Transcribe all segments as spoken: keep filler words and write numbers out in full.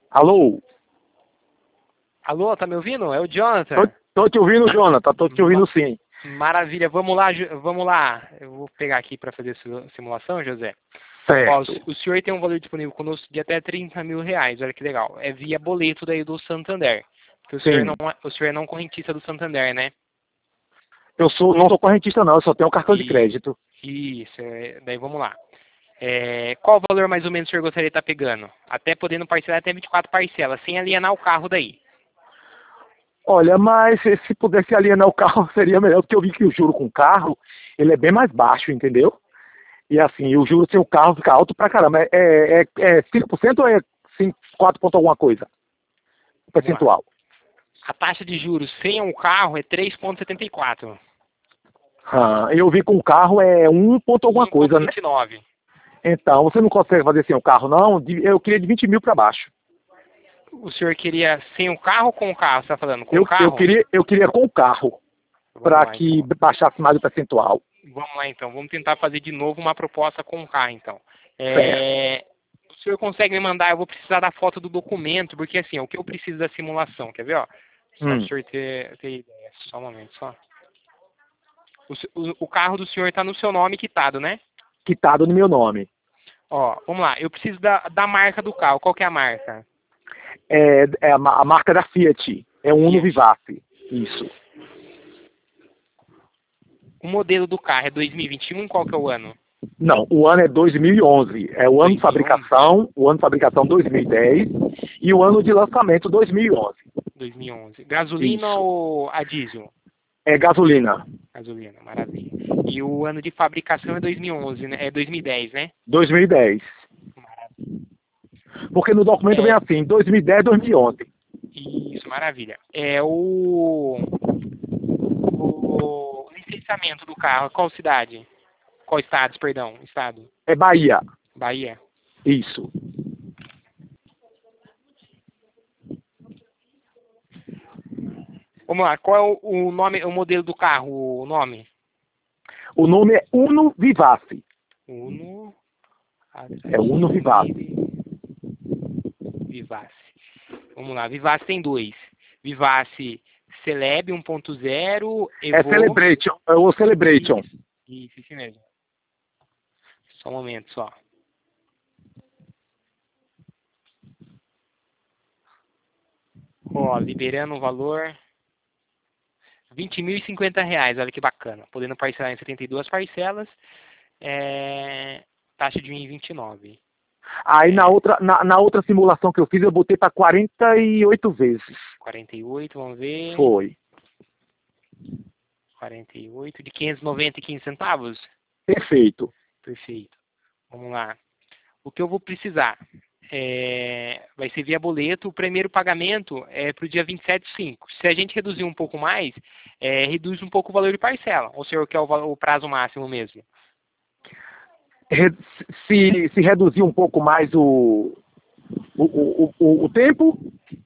Alô? Alô, tá me ouvindo? É o Jonathan. Tô, tô te ouvindo, Jonathan. Tô te ouvindo sim. Maravilha. Vamos lá, Ju- vamos lá. Eu vou pegar aqui para fazer a simulação, José. Ó, o, Certo. se- o senhor tem um valor disponível conosco de até trinta mil reais. Olha que legal. É via boleto daí do Santander. Porque o senhor não, Sim. é- o senhor é não correntista do Santander, né? Eu sou, não sou correntista não, eu só tenho cartão de E, crédito. isso. é- daí vamos lá. É, qual valor mais ou menos o senhor gostaria de estar pegando? Até podendo parcelar até vinte e quatro parcelas, sem alienar o carro daí. Olha, mas se se pudesse alienar o carro seria melhor, porque eu vi que o juro com o carro, ele é bem mais baixo, entendeu? E assim, o juro sem o carro fica alto pra caramba. É, é, é é cinco por cento ou é cinco, quatro ponto alguma coisa? Vamos lá. Percentual. A taxa de juros sem o carro é três vírgula setenta e quatro. Ah, eu vi com o carro é um ponto alguma coisa, né? um vírgula vinte e nove. Então, você não consegue fazer sem o carro, não? De- Eu queria de vinte mil para baixo. O senhor queria sem o carro ou com o carro? Você está falando com o Eu, eu, carro? queria, eu queria com o carro, Vamos para lá que então. baixasse mais o percentual. Vamos lá então. Vamos tentar fazer de novo uma proposta com o carro então. Certo. É, O senhor consegue me mandar? Eu vou precisar da foto do documento, porque assim, é o que eu preciso da simulação. Quer ver, ó? Só para o Hum. senhor ter, ter ideia. Só um momento, só. O, se- o- o carro do senhor está no seu nome quitado, né? Quitado no meu nome. Ó, vamos lá. Eu preciso da, da marca do carro. Qual que é a marca? É, é a, ma- a marca da Fiat. É um Uno Fiat. Vivace. Isso. O modelo do carro é dois mil e vinte e um, qual que é o ano? Não, o ano é dois mil e onze. É o ano de dois mil e onze? fabricação, o ano de fabricação dois mil e dez e o ano de lançamento dois mil e onze. dois mil e onze. Gasolina Isso. ou a diesel? É gasolina. Gasolina, maravilha. E o ano de fabricação é dois mil e onze, né? É dois mil e dez, né? dois mil e dez. Porque no documento vem É, assim, dois mil e dez, dois mil e onze. isso, maravilha. É o, o licenciamento do carro, qual cidade? Qual estado, perdão, estado? É Bahia. Bahia. Isso. Vamos lá, qual é o, o nome, o modelo do carro, o nome? O nome é Uno Vivace. Uno. É Uno Vivace. Vivace. Vamos lá, Vivace tem dois. Vivace Celeb um ponto zero, É Evo. Celebration. É o Celebration. Isso, isso, isso mesmo. Só um momento, só. Ó, liberando o valor. vinte mil e cinquenta reais, olha que bacana. Podendo parcelar em setenta e duas parcelas. É, taxa de um vírgula vinte e nove. Aí na É, outra, na, na outra simulação que eu fiz, eu botei para quarenta e oito vezes. quarenta e oito, vamos ver. Foi. quarenta e oito de quinhentos e noventa e quinze centavos? Perfeito. Perfeito. Vamos lá. O que eu vou precisar é, vai ser via boleto. O primeiro pagamento é para o dia vinte e sete do cinco. Se a gente reduzir um pouco mais, é, reduz um pouco o valor de parcela. Ou o senhor quer o, val- o prazo máximo mesmo? Re- Se, se reduzir um pouco mais o, o, o, o, o tempo,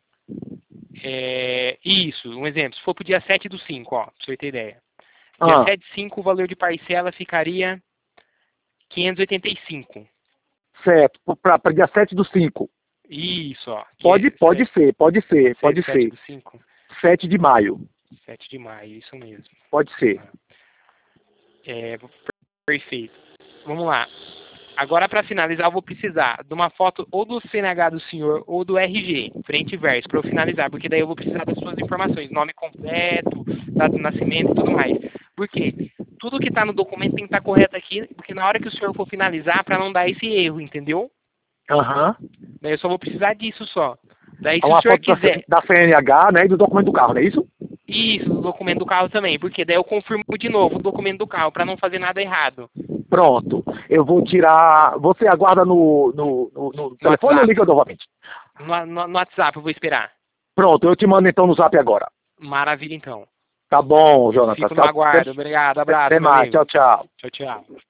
É, isso, um exemplo. Se for para o dia sete do cinco, ó, para o senhor ter ideia. Dia ah, sete do cinco, o valor de parcela ficaria quinhentos e oitenta e cinco. certo, para dia sete do cinco. Isso, ó. Que Pode, é pode ser, pode ser, pode sete ser. do cinco. sete de maio. sete de maio, isso mesmo. Pode ser. É, perfeito. Vamos lá. Agora, para finalizar, eu vou precisar de uma foto ou do C N H do senhor ou do R G, frente e verso, para eu finalizar, porque daí eu vou precisar das suas informações, nome completo, data de nascimento e tudo mais. Por quê? Tudo que está no documento tem que estar correto aqui, porque na hora que o senhor for finalizar, para não dar esse erro, entendeu? Aham. Daí eu só vou precisar disso só. Daí, É se o uma senhor foto da, C- quiser, da C N H, né, e do documento do carro, não é isso? isso, do documento do carro também, porque daí eu confirmo de novo o documento do carro, para não fazer nada errado. Pronto. Eu vou tirar. Você aguarda no, no, no, no No telefone ou WhatsApp. liga novamente? No, no, no WhatsApp, eu vou esperar. Pronto, eu te mando então no zap agora. Maravilha, então. Tá bom, Jonathan. Fico no Tchau. aguardo. Obrigado. Até Abraço, meu mais. amigo. Tchau, tchau. Tchau, tchau.